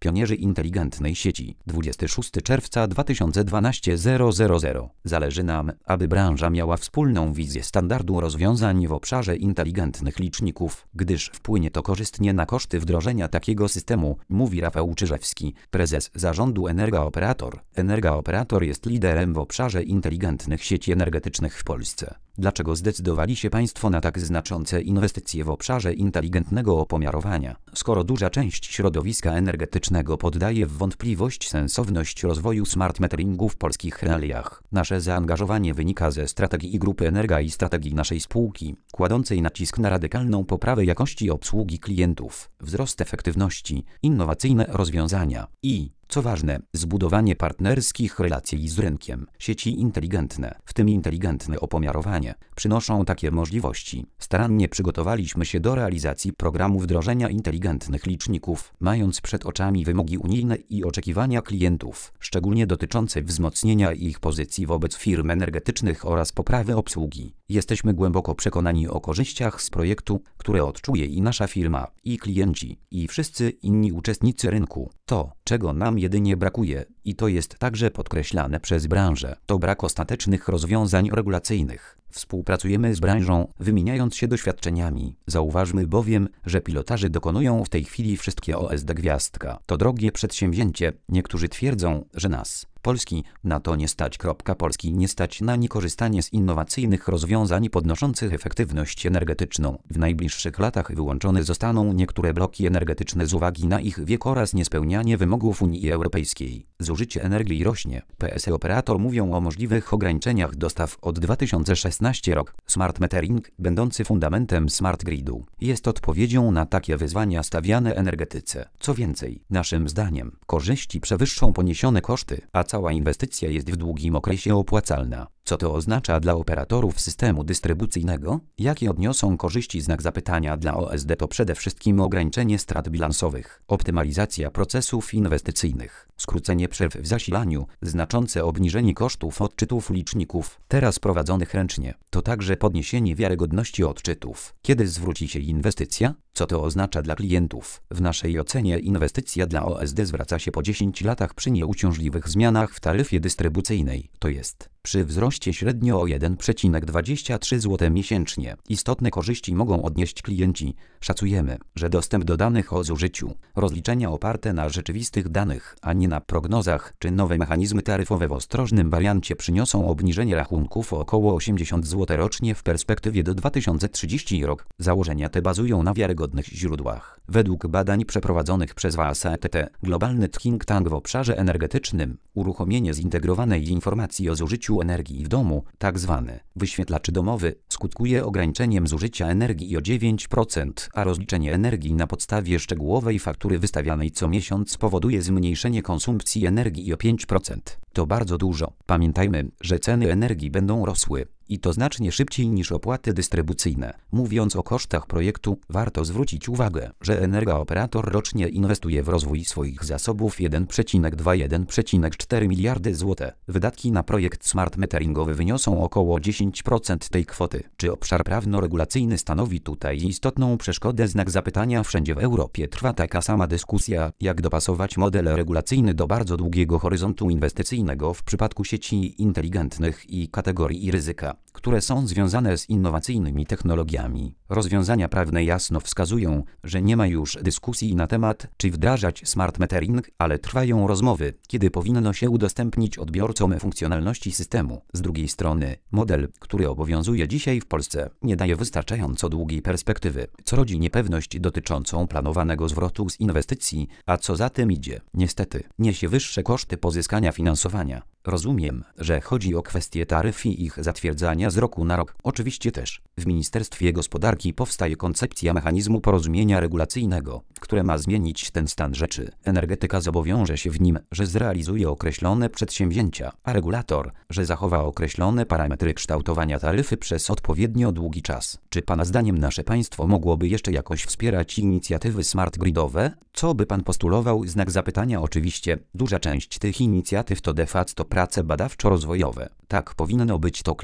pionierzy inteligentnej sieci. 26 czerwca 2012 000. Zależy nam, aby branża miała wspólną wizję standardu rozwiązań w obszarze inteligentnych liczników, gdyż wpłynie to korzystnie na koszty wdrożenia takiego systemu, mówi Rafał Czyżewski, prezes zarządu Energa-Operator. Energa-Operator jest liderem w obszarze inteligentnych sieci energetycznych w Polsce. Dlaczego zdecydowali się Państwo na tak znaczące inwestycje w obszarze inteligentnego opomiarowania, skoro duża część środowiska energetycznego poddaje w wątpliwość sensowność rozwoju smart meteringu w polskich realiach? Nasze zaangażowanie wynika ze strategii Grupy Energa i strategii naszej spółki, kładącej nacisk na radykalną poprawę jakości obsługi klientów, wzrost efektywności, innowacyjne rozwiązania i, co ważne, zbudowanie partnerskich relacji z rynkiem. Sieci inteligentne, w tym inteligentne opomiarowanie, przynoszą takie możliwości. Starannie przygotowaliśmy się do realizacji programu wdrożenia inteligentnych liczników, mając przed oczami wymogi unijne i oczekiwania klientów, szczególnie dotyczące wzmocnienia ich pozycji wobec firm energetycznych oraz poprawy obsługi. Jesteśmy głęboko przekonani o korzyściach z projektu, które odczuje i nasza firma, i klienci, i wszyscy inni uczestnicy rynku. To, czego nam jedynie brakuje, i to jest także podkreślane przez branżę, to brak ostatecznych rozwiązań regulacyjnych. Współpracujemy z branżą, wymieniając się doświadczeniami. Zauważmy bowiem, że pilotaży dokonują w tej chwili wszystkie OSD Gwiazdka. To drogie przedsięwzięcie. Niektórzy twierdzą, że nas, Polski, na to nie stać. Polski nie stać na niekorzystanie z innowacyjnych rozwiązań podnoszących efektywność energetyczną. W najbliższych latach wyłączone zostaną niektóre bloki energetyczne z uwagi na ich wiek oraz niespełnianie wymogów Unii Europejskiej. Zużycie energii rośnie. PSE Operator mówią o możliwych ograniczeniach dostaw od 2016 rok. Smart metering, będący fundamentem smart gridu, jest odpowiedzią na takie wyzwania stawiane energetyce. Co więcej, naszym zdaniem, korzyści przewyższą poniesione koszty, a cała inwestycja jest w długim okresie opłacalna. Co to oznacza dla operatorów systemu dystrybucyjnego? Jakie odniosą korzyści? Znak zapytania. Dla OSD to przede wszystkim ograniczenie strat bilansowych, optymalizacja procesów inwestycyjnych, skrócenie przerw w zasilaniu, znaczące obniżenie kosztów odczytów liczników, teraz prowadzonych ręcznie. To także podniesienie wiarygodności odczytów. Kiedy zwróci się inwestycja? Co to oznacza dla klientów? W naszej ocenie inwestycja dla OSD zwraca się po 10 latach przy nieuciążliwych zmianach w taryfie dystrybucyjnej, to jest przy wzroście średnio o 1,23 zł miesięcznie. Istotne korzyści mogą odnieść klienci. Szacujemy, że dostęp do danych o zużyciu, rozliczenia oparte na rzeczywistych danych, a nie na prognozach, czy nowe mechanizmy taryfowe w ostrożnym wariancie przyniosą obniżenie rachunków o około 80 zł rocznie w perspektywie do 2030 rok. Założenia te bazują na wiarygodnych źródłach. Według badań przeprowadzonych przez WASATT, globalny think tank w obszarze energetycznym, uruchomienie zintegrowanej informacji o zużyciu energii w domu, tzw. wyświetlacz domowy, skutkuje ograniczeniem zużycia energii o 9%, a rozliczenie energii na podstawie szczegółowej faktury wystawianej co miesiąc powoduje zmniejszenie konsumpcji energii o 5%. To bardzo dużo. Pamiętajmy, że ceny energii będą rosły. I to znacznie szybciej niż opłaty dystrybucyjne. Mówiąc o kosztach projektu, warto zwrócić uwagę, że Energa-Operator rocznie inwestuje w rozwój swoich zasobów 1,2–1,4 miliardy zł. Wydatki na projekt smart meteringowy wyniosą około 10% tej kwoty. Czy obszar prawno-regulacyjny stanowi tutaj istotną przeszkodę? Znak zapytania. Wszędzie w Europie trwa taka sama dyskusja, jak dopasować model regulacyjny do bardzo długiego horyzontu inwestycyjnego w przypadku sieci inteligentnych i kategorii ryzyka, które są związane z innowacyjnymi technologiami. Rozwiązania prawne jasno wskazują, że nie ma już dyskusji na temat, czy wdrażać smart metering, ale trwają rozmowy, kiedy powinno się udostępnić odbiorcom funkcjonalności systemu. Z drugiej strony, model, który obowiązuje dzisiaj w Polsce, nie daje wystarczająco długiej perspektywy, co rodzi niepewność dotyczącą planowanego zwrotu z inwestycji, a co za tym idzie, niestety, niesie wyższe koszty pozyskania finansowania. Rozumiem, że chodzi o kwestię taryf i ich zatwierdzania z roku na rok. Oczywiście też w Ministerstwie Gospodarki powstaje koncepcja mechanizmu porozumienia regulacyjnego, które ma zmienić ten stan rzeczy. Energetyka zobowiąże się w nim, że zrealizuje określone przedsięwzięcia, a regulator, że zachowa określone parametry kształtowania taryfy przez odpowiednio długi czas. Czy Pana zdaniem nasze państwo mogłoby jeszcze jakoś wspierać inicjatywy smart gridowe? Co by Pan postulował? Znak zapytania. Oczywiście, duża część tych inicjatyw to de facto prace badawczo-rozwojowe. Tak powinno być to klasyfikowane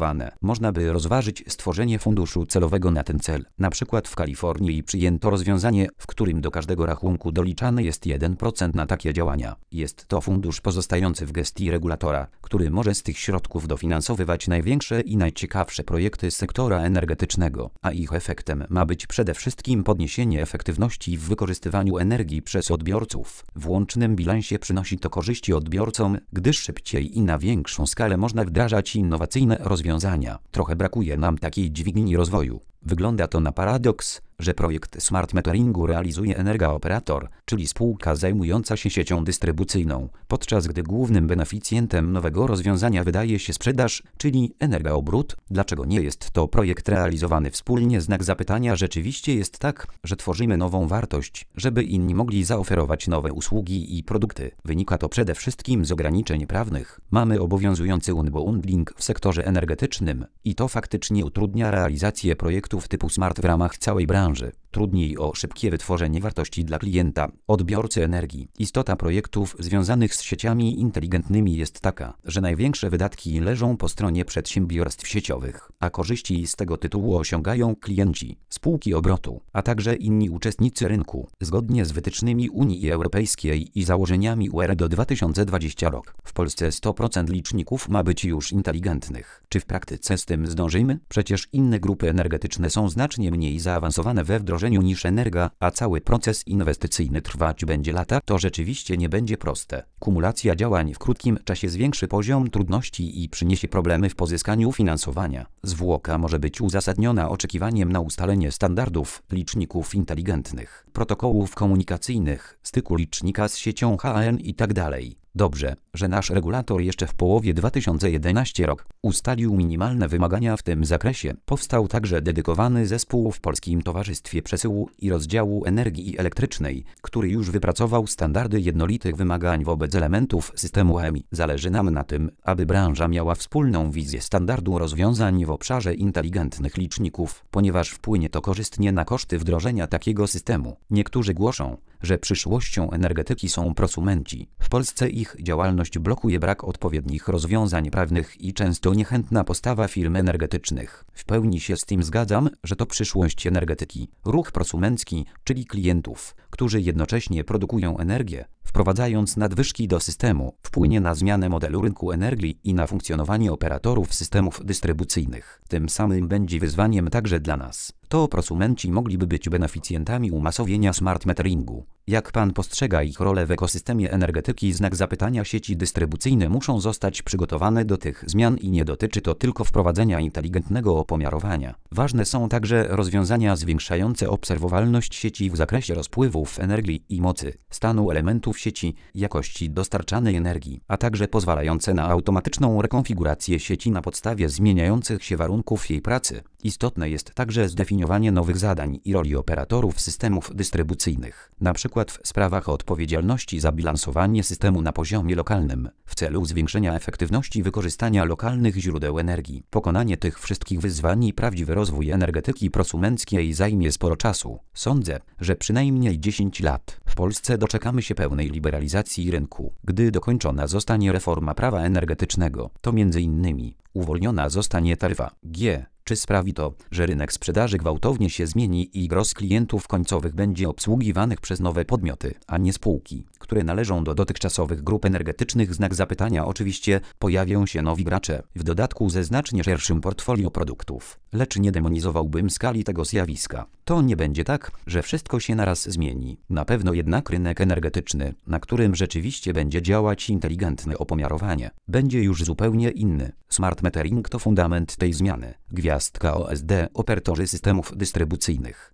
zrealizowane. Można by rozważyć stworzenie funduszu celowego na ten cel. Na przykład w Kalifornii przyjęto rozwiązanie, w którym do każdego rachunku doliczany jest 1% na takie działania. Jest to fundusz pozostający w gestii regulatora, który może z tych środków dofinansowywać największe i najciekawsze projekty sektora energetycznego, a ich efektem ma być przede wszystkim podniesienie efektywności w wykorzystywaniu energii przez odbiorców. W łącznym bilansie przynosi to korzyści odbiorcom, gdyż szybciej i na większą skalę można wdrażać innowacyjne rozwiązania. Trochę brakuje nam takiej dźwigni rozwoju. Wygląda to na paradoks, że projekt smart meteringu realizuje Energa-Operator, czyli spółka zajmująca się siecią dystrybucyjną, podczas gdy głównym beneficjentem nowego rozwiązania wydaje się sprzedaż, czyli Energa-Obrót. Dlaczego nie jest to projekt realizowany wspólnie? Znak zapytania. Rzeczywiście jest tak, że tworzymy nową wartość, żeby inni mogli zaoferować nowe usługi i produkty. Wynika to przede wszystkim z ograniczeń prawnych. Mamy obowiązujący unbundling w sektorze energetycznym i to faktycznie utrudnia realizację projektów typu smart w ramach całej branży. Trudniej o szybkie wytworzenie wartości dla klienta, odbiorcy energii. Istota projektów związanych z sieciami inteligentnymi jest taka, że największe wydatki leżą po stronie przedsiębiorstw sieciowych, a korzyści z tego tytułu osiągają klienci, spółki obrotu, a także inni uczestnicy rynku, zgodnie z wytycznymi Unii Europejskiej i założeniami UR do 2020 rok. W Polsce 100% liczników ma być już inteligentnych. Czy w praktyce z tym zdążymy? Przecież inne grupy energetyczne są znacznie mniej zaawansowane we wdrożeniu niż Energa, a cały proces inwestycyjny trwać będzie lata. To rzeczywiście nie będzie proste. Kumulacja działań w krótkim czasie zwiększy poziom trudności i przyniesie problemy w pozyskaniu finansowania. Zwłoka może być uzasadniona oczekiwaniem na ustalenie standardów liczników inteligentnych, protokołów komunikacyjnych, styku licznika z siecią HAN itd. Dobrze, że nasz regulator jeszcze w połowie 2011 rok ustalił minimalne wymagania w tym zakresie. Powstał także dedykowany zespół w Polskim Towarzystwie Przesyłu i Rozdziału Energii Elektrycznej, który już wypracował standardy jednolitych wymagań wobec elementów systemu EMI. Zależy nam na tym, aby branża miała wspólną wizję standardu rozwiązań w obszarze inteligentnych liczników, ponieważ wpłynie to korzystnie na koszty wdrożenia takiego systemu. Niektórzy głoszą, że przyszłością energetyki są prosumenci. W Polsce ich działalność blokuje brak odpowiednich rozwiązań prawnych i często niechętna postawa firm energetycznych. W pełni się z tym zgadzam, że to przyszłość energetyki. Ruch prosumencki, czyli klientów, którzy jednocześnie produkują energię, wprowadzając nadwyżki do systemu, wpłynie na zmianę modelu rynku energii i na funkcjonowanie operatorów systemów dystrybucyjnych. Tym samym będzie wyzwaniem także dla nas. To prosumenci mogliby być beneficjentami umasowienia smart meteringu. Jak pan postrzega ich rolę w ekosystemie energetyki? Znak zapytania. Sieci dystrybucyjne muszą zostać przygotowane do tych zmian i nie dotyczy to tylko wprowadzenia inteligentnego opomiarowania. Ważne są także rozwiązania zwiększające obserwowalność sieci w zakresie rozpływów energii i mocy, stanu elementów sieci, jakości dostarczanej energii, a także pozwalające na automatyczną rekonfigurację sieci na podstawie zmieniających się warunków jej pracy. Istotne jest także zdefiniowanie nowych zadań i roli operatorów systemów dystrybucyjnych, np. w sprawach odpowiedzialności za bilansowanie systemu na poziomie lokalnym, w celu zwiększenia efektywności wykorzystania lokalnych źródeł energii. Pokonanie tych wszystkich wyzwań i prawdziwy rozwój energetyki prosumenckiej zajmie sporo czasu. Sądzę, że przynajmniej 10 lat. W Polsce doczekamy się pełnej liberalizacji rynku, gdy dokończona zostanie reforma prawa energetycznego. To m.in. uwolniona zostanie taryfa G. Czy sprawi to, że rynek sprzedaży gwałtownie się zmieni i gros klientów końcowych będzie obsługiwanych przez nowe podmioty, a nie spółki, które należą do dotychczasowych grup energetycznych? Znak zapytania. Oczywiście pojawią się nowi gracze, w dodatku ze znacznie szerszym portfolio produktów, lecz nie demonizowałbym skali tego zjawiska. To nie będzie tak, że wszystko się naraz zmieni. Na pewno jednak rynek energetyczny, na którym rzeczywiście będzie działać inteligentne opomiarowanie, będzie już zupełnie inny. Smart metering to fundament tej zmiany. Gwiazdka OSD, operatorzy systemów dystrybucyjnych.